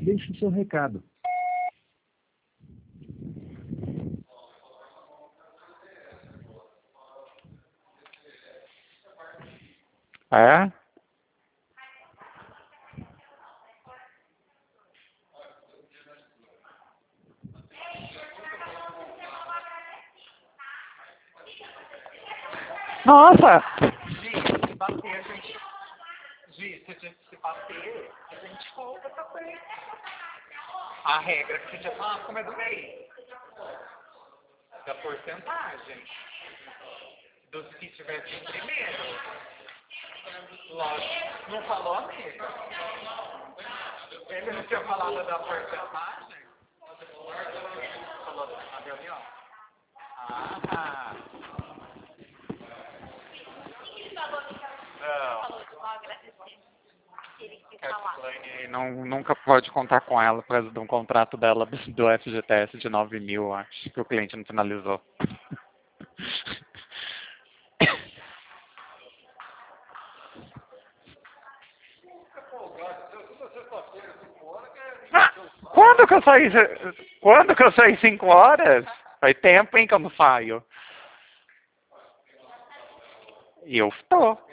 Deixe o seu recado. É? Nossa! Se bater, a gente... se bater, a gente volta também. A regra que a gente já falou como é do meio. Da porcentagem. Dos que tivessem primeiro. Lógico. Não falou, amigo? Ele não tinha falado da porcentagem? Falou na reunião? Ah. Não, nunca pode contar com ela por causa de um contrato dela do FGTS de 9 mil, acho que o cliente não finalizou. Quando que eu saí 5 horas? Faz tempo, hein, que eu não saio. E eu estou.